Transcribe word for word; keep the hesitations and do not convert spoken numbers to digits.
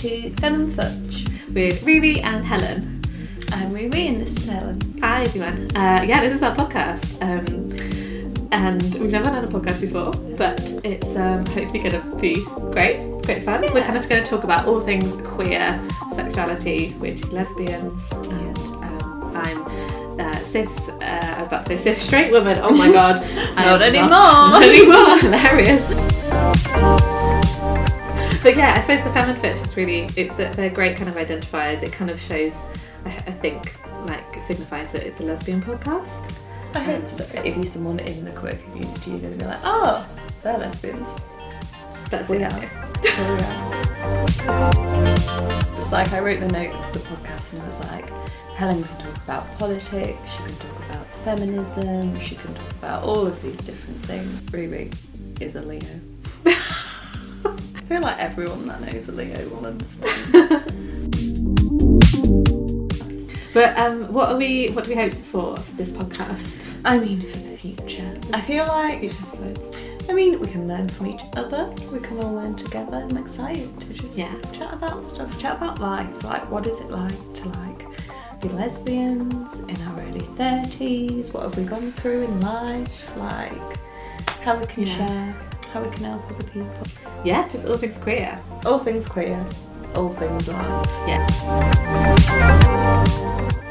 to Fem and Fudge with Riri and Helen. I'm Riri and this is Helen. Hi everyone. Uh, yeah, this is our podcast. Um, and we've never done a podcast before, but it's um, hopefully going to be great, great fun. Yeah. We're kind of going to talk about all things queer, sexuality, we're two lesbians, and um, I'm uh, cis, uh, I was about to say cis straight woman, oh my god. Not anymore. Not anymore, hilarious. But yeah, I suppose the Fem and Fudge is really, it's that they're great kind of identifiers. It kind of shows, I, I think, like signifies that it's a lesbian podcast. I hope so. If you're someone in the queer community, you're going to be like, oh, they're lesbians. That's we it. Are. We are. It's like I wrote the notes for the podcast and I was like, Helen can talk about politics, she can talk about feminism, she can talk about all of these different things. Riri is a Leo. I feel like everyone that knows a Leo will understand. But um, what are we? What do we hope for for this podcast? I mean, for the future. I feel like Future episodes. I mean, we can learn from each other. We can all learn together. I'm excited to just yeah. chat about stuff. Chat about life. Like, what is it like to like be lesbians in our early thirties? What have we gone through in life? Like, how we can yeah. share. How we can help other people. Yeah, just all things queer. All things queer. All things life. Yeah.